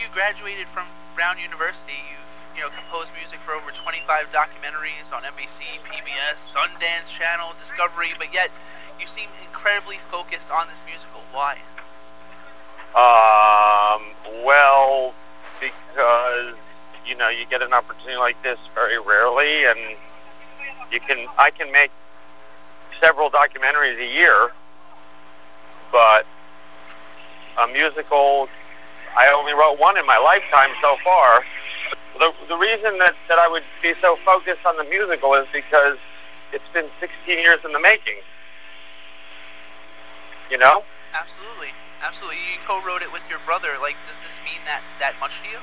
you graduated from Brown University, you've composed music for over 25 documentaries on NBC, PBS, Sundance Channel, Discovery, but yet you seem incredibly focused on this musical. Why? Well, because you get an opportunity like this very rarely, and I can make several documentaries a year, but a musical, I only wrote one in my lifetime so far. The reason that I would be so focused on the musical is because it's been 16 years in the making. Absolutely. Absolutely. You co-wrote it with your brother. Like, does this mean that much to you?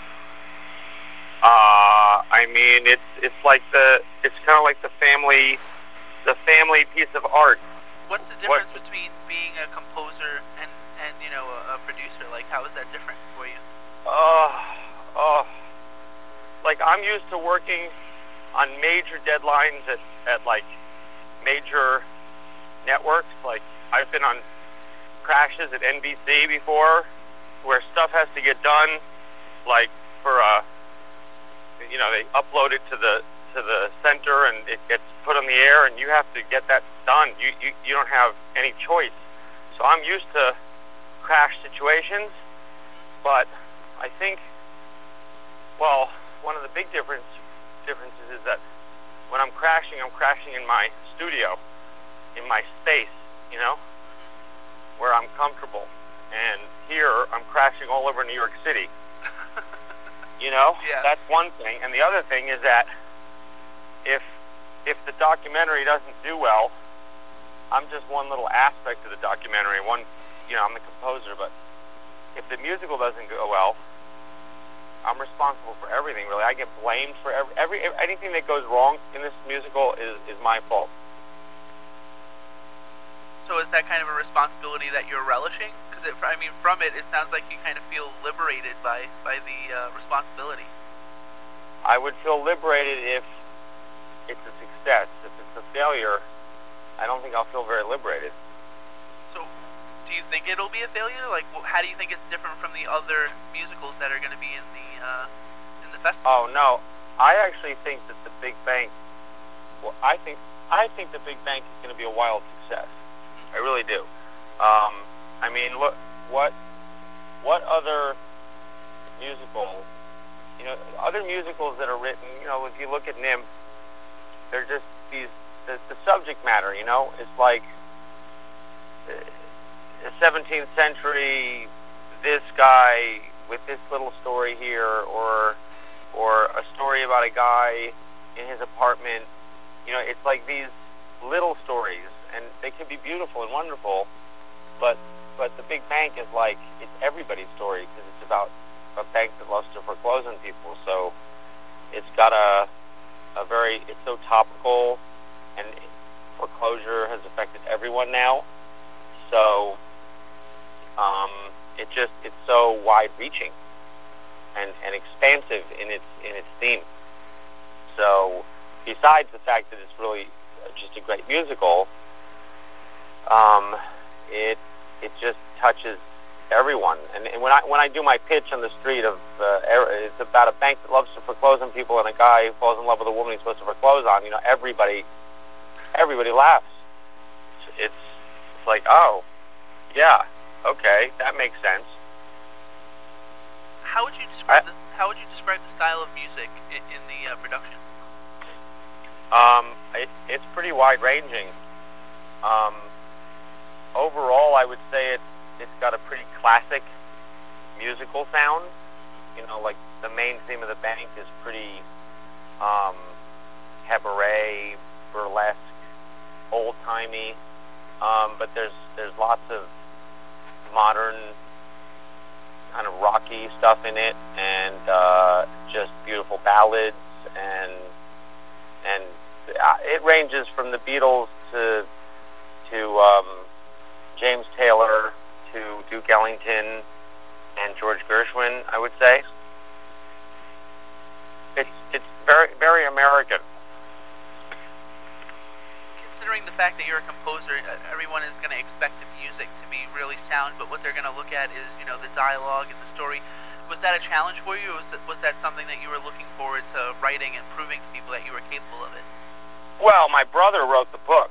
I mean, it's kind of like the family piece of art. What's the difference between being a composer and a producer? Like, how is that different for you? Like, I'm used to working on major deadlines at like major networks. Like, I've been on crashes at NBC before, where stuff has to get done, like for they upload it to the center and it gets put on the air, and you have to get that done. You don't have any choice. So I'm used to crash situations, but I think, well, one of the big differences is that when I'm crashing in my studio, in my space, where I'm comfortable. And here, I'm crashing all over New York City. Yeah. That's one thing. And the other thing is that if the documentary doesn't do well, I'm just one little aspect of the documentary. I'm the composer, but if the musical doesn't go well, I'm responsible for everything, really. I get blamed for anything that goes wrong in this musical is my fault. So is that kind of a responsibility that you're relishing? Because from it sounds like you kind of feel liberated by the responsibility. I would feel liberated if it's a success. If it's a failure, I don't think I'll feel very liberated. So, do you think it'll be a failure? Like, how do you think it's different from the other musicals that are going to be in the festival? Oh no, I actually think that the Big Bank. Well, I think the Big Bank is going to be a wild success. I really do. I mean, look, what other musical, other musicals that are written, if you look at NIMH, they're just the subject matter, it's like the 17th century, this guy with this little story here, or a story about a guy in his apartment, it's like these little stories, and they can be beautiful and wonderful, but the Big Bank is like, it's everybody's story, because it's about a bank that loves to foreclose on people. So it's got it's so topical, and foreclosure has affected everyone now. So it's so wide-reaching and expansive in its theme. So besides the fact that it's really just a great musical, it just touches everyone. And when I do my pitch on the street of it's about a bank that loves to foreclose on people and a guy who falls in love with a woman he's supposed to foreclose on, everybody laughs. It's like, oh, yeah, okay, that makes sense. How would you describe the style of music in the production? It's pretty wide-ranging. Overall, I would say it's got a pretty classic musical sound. Like the main theme of the bank is pretty cabaret, burlesque, old-timey. But there's lots of modern kind of rocky stuff in it, and just beautiful ballads, and it ranges from the Beatles to James Taylor to Duke Ellington and George Gershwin, I would say. It's very, very American. Considering the fact that you're a composer, everyone is going to expect the music to be really sound, but what they're going to look at is, the dialogue and the story. Was that a challenge for you, or was that something that you were looking forward to writing and proving to people that you were capable of it? Well, my brother wrote the book,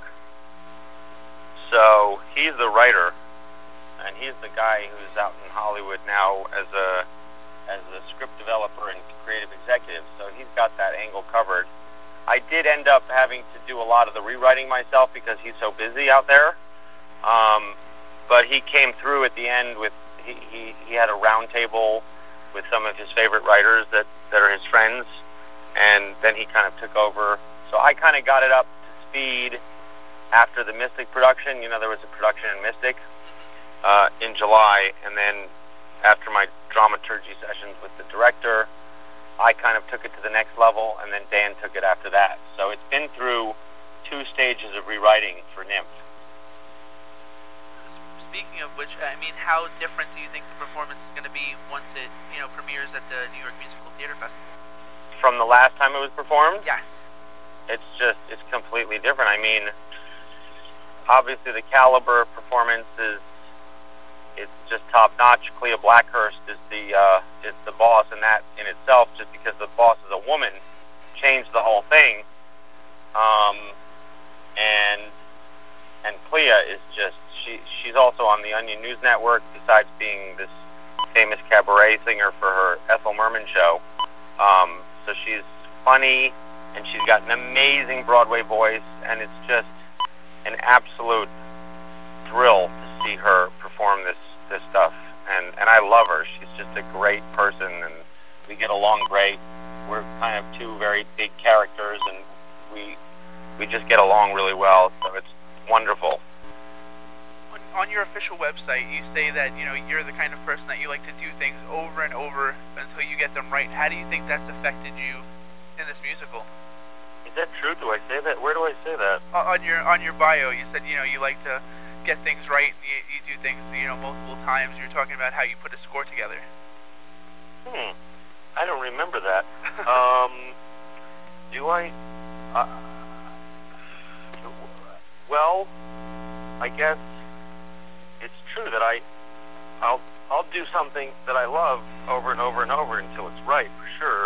so he's the writer, and he's the guy who's out in Hollywood now as a script developer and creative executive, so he's got that angle covered. I did end up having to do a lot of the rewriting myself because he's so busy out there, but he came through at the end with, he had a round table with some of his favorite writers that are his friends, and then he kind of took over. So I kind of got it up to speed after the Mystic production. You know, there was a production in Mystic in July, and then after my dramaturgy sessions with the director, I kind of took it to the next level, and then Dan took it after that. So it's been through 2 stages of rewriting for Nymph. Speaking of which, I mean, how different do you think the performance is going to be once it, premieres at the New York Musical Theater Festival? From the last time it was performed? Yes. It's completely different. I mean, obviously the caliber of performance it's just top notch. Clea Blackhurst is the boss, and that in itself, just because the boss is a woman, changed the whole thing. And Clea is just, she's also on the Onion News Network, besides being this famous cabaret singer for her Ethel Merman show. So she's funny, and she's got an amazing Broadway voice, and it's just an absolute thrill to see her perform this stuff. And I love her. She's just a great person, and we get along great. We're kind of 2 very big characters, and we just get along really well, so it's wonderful. On your official website, you say that you're the kind of person that you like to do things over and over until you get them right. How do you think that's affected you in this musical? Is that true? Do I say that? Where do I say that? On your bio, you said you like to get things right, and you do things multiple times. You're talking about how you put a score together. I don't remember that. Do I? Well, I guess it's true that I'll do something that I love over and over and over until it's right, for sure.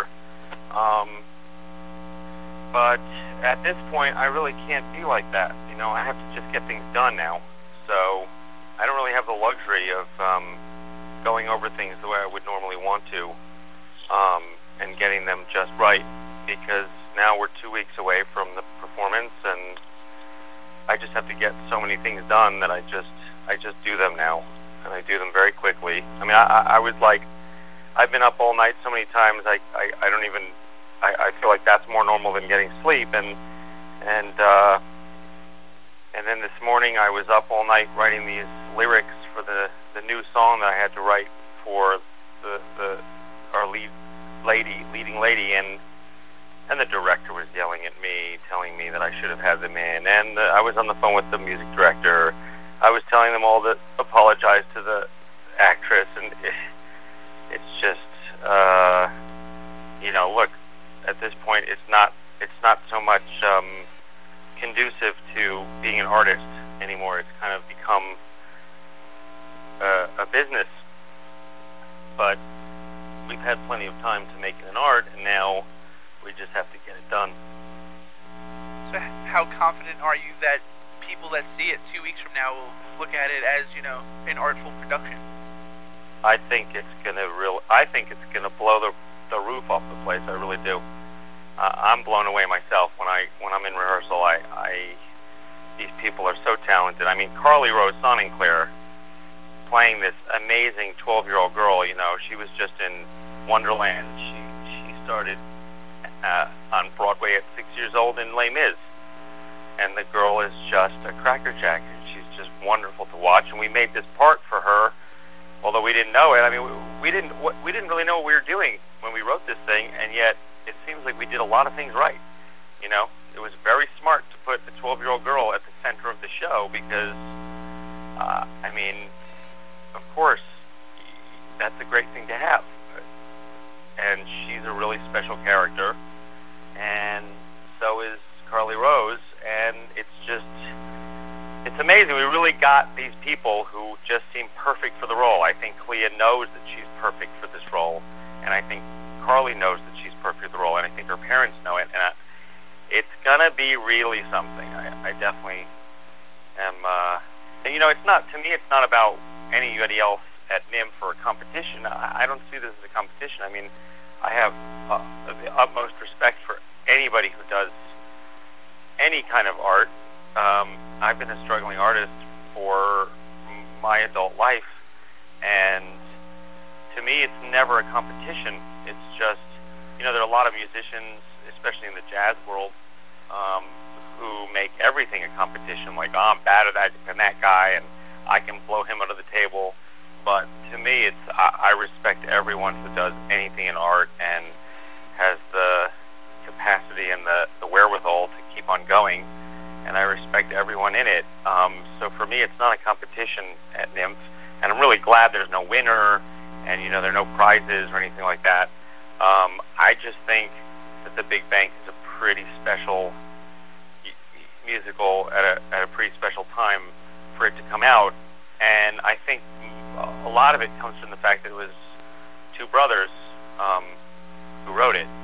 But at this point, I really can't be like that. I have to just get things done now. So I don't really have the luxury of going over things the way I would normally want to, and getting them just right, because now we're 2 weeks away from the performance, and I just have to get so many things done that I just do them now, and I do them very quickly. I mean, I was like, I've been up all night so many times, I don't even, I feel like that's more normal than getting sleep, and then this morning I was up all night writing these lyrics for the new song that I had to write for our leading lady, and the director was yelling at me, telling me that I should have had them in, and I was on the phone with the music director. I was telling them all to apologize to the actress, and it's just, look, at this point, it's not so much conducive to being an artist anymore. It's kind of become a business, but we've had plenty of time to make it an art, and now we just have to get it done. So how confident are you that people that see it 2 weeks from now will look at it as, an artful production? I think it's gonna blow the roof off the place. I really do. I'm blown away myself when I'm in rehearsal. These people are so talented. I mean, Carly Rose Sonnenclair playing this amazing 12-year-old girl. She was just in Wonderland. She started on Broadway at 6 years old in Les Mis, and the girl is just a crackerjack, and she's just wonderful to watch. And we made this part for her, although we didn't know it. I mean, we didn't really know what we were doing when we wrote this thing, and yet it seems like we did a lot of things right. It was very smart to put a 12-year-old girl at the center of the show because, I mean, of course, that's a great thing to have. And she's a really special character, and so is Carly Rose, and it's amazing. amazing. We really got these people who just seem perfect for the role. I think Clea knows that she's perfect for this role, and I think Carly knows that she's perfect for the role, and I think her parents know it. And it's gonna be really something. I definitely am. And it's not, to me, it's not about anybody else at NYMF or a competition. I don't see this as a competition. I mean, I have the utmost respect for anybody who does any kind of art. I've been a struggling artist for my adult life, and to me, it's never a competition. It's just, there are a lot of musicians, especially in the jazz world, who make everything a competition. Like, I'm better than that guy, and I can blow him under the table. But to me, I respect everyone who does anything in art and has the capacity and the wherewithal to keep on going, and I respect everyone in it. So for me, it's not a competition at NYMF, and I'm really glad there's no winner, and there are no prizes or anything like that. I just think that The Big Bank is a pretty special musical at a pretty special time for it to come out, and I think a lot of it comes from the fact that it was two brothers who wrote it.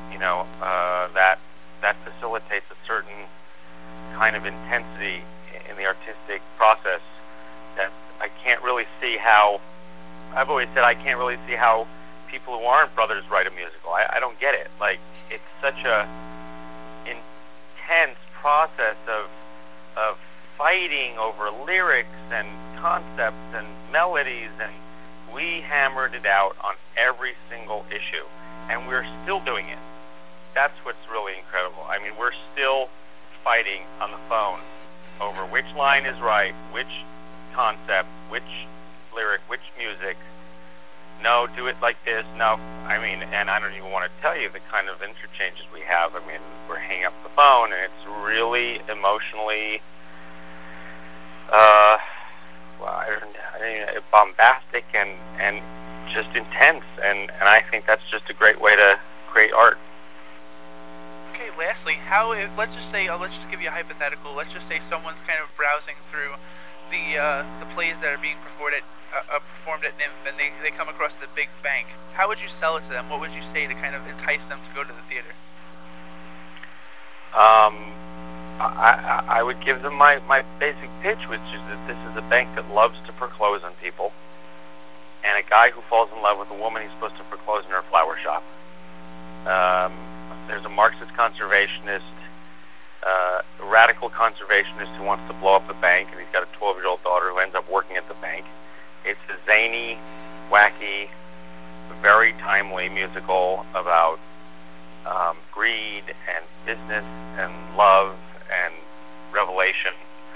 That facilitates a certain kind of intensity in the artistic process that I can't really see how. I've always said I can't really see how people who aren't brothers write a musical. I don't get it. Like, it's such a intense process of fighting over lyrics and concepts and melodies, and we hammered it out on every single issue, and we're still doing it. That's what's really incredible. I mean, we're still fighting on the phone over which line is right, which concept, which lyric, which music. No, do it like this. No, I mean, and I don't even want to tell you the kind of interchanges we have. I mean, we're hanging up the phone, and it's really emotionally bombastic and just intense, and I think that's just a great way to create art. Okay, lastly, let's just give you a hypothetical. Let's just say someone's kind of browsing through the plays that are being performed at NYMF, and they come across The Big Bank. How would you sell it to them? What would you say to kind of entice them to go to the theater? I would give them my basic pitch, which is that this is a bank that loves to foreclose on people, and a guy who falls in love with a woman he's supposed to foreclose in her flower shop. There's a Marxist conservationist, a radical conservationist who wants to blow up the bank, and he's got a 12-year-old daughter who ends up working at the bank. It's a zany, wacky, very timely musical about greed and business and love and revelation,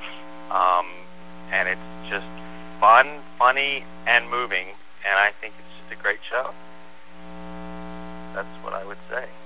and it's just fun, funny, and moving, and I think it's just a great show. That's what I would say.